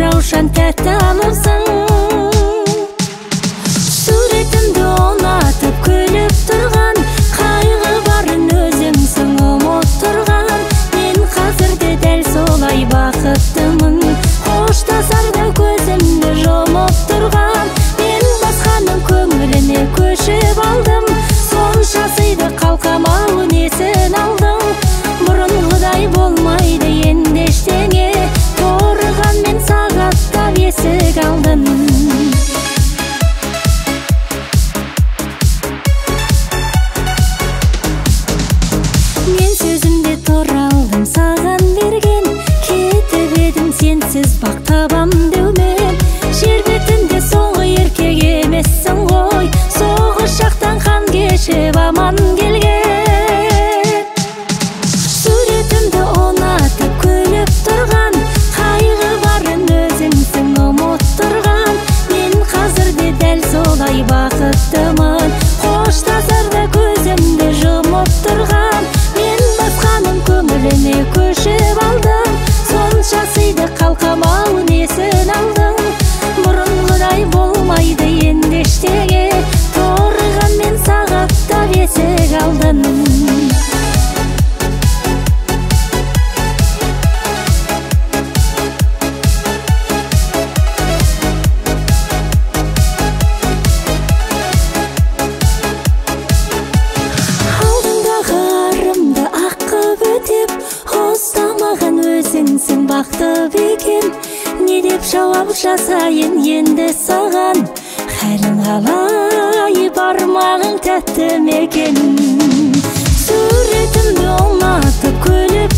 раушан тәтті алыпсың. Суретімді ұнатып күліп тұрған, қайғы барын өзімсің ұмыт тұрған. Мен қазірде дәл солай бақыттымын, қоштасарда көзімді жұмып тұрған. Мен басқаның көңіліне көшіп алдым, сонша сыйды қалқамау несін алдың. Бұрынғыдай болмайды енді ештеңе, торыған мен сағаттап есік алдым. Мен сөзімде тұра алдым саған берген, кетіп едім сенсіз бақ табам деумен. Жер бетінде соңғы еркек емессің ғой, соғыс жақтан қан кешіп аман келген. Суретімді ұнатып күліп тұрған, қайғы барын өзіңсің ұмыт тұрған. Мен қазірде дәл солай бақыттымын, қоштасарда көзімді жұмып тұрған. Мен басқаның көңіліне көшіп алдым, сонша сыйды қалқамау несін алдың. Бұрынғыдай болмайды енді ештеңе, торыған мен сағаттап есік алдым. Қостамаған өзіңсің бақты бекен, не деп жауап жасайын енді саған? Хәлің қалай, бармағың тәтті мекен? Суретімді ұнатып күліп